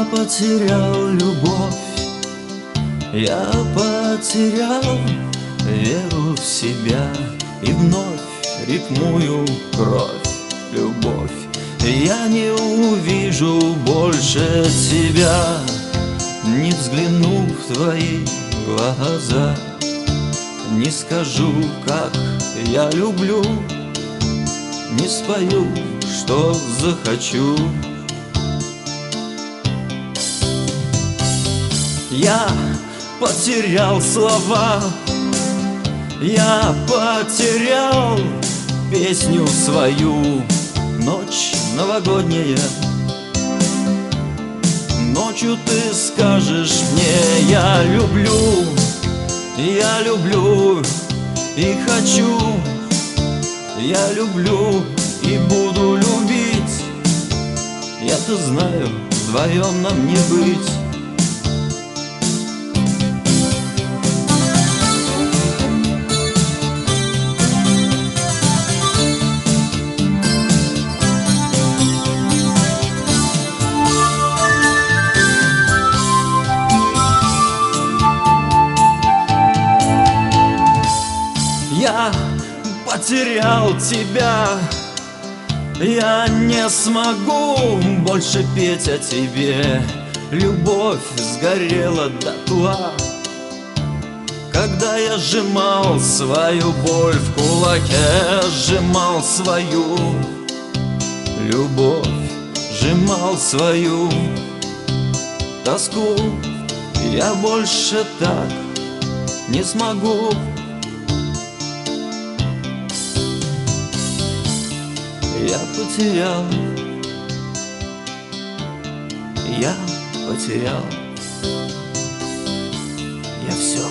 потерял любовь, я потерял веру в себя и вновь рифмую кровь, любовь. Я не увижу больше тебя, не взгляну в твои глаза, не скажу, как я люблю, не спою, что захочу. Я потерял слова, я потерял песню свою. Ночь новогодняя, ночью ты скажешь мне: я люблю и хочу, я люблю и буду любить. Я-то знаю, вдвоем нам не быть. Я потерял тебя, я не смогу больше петь о тебе. Любовь сгорела дотла, когда я сжимал свою боль в кулаке, сжимал свою любовь, сжимал свою тоску. Я больше так не смогу. Я потерял, я потерял, я все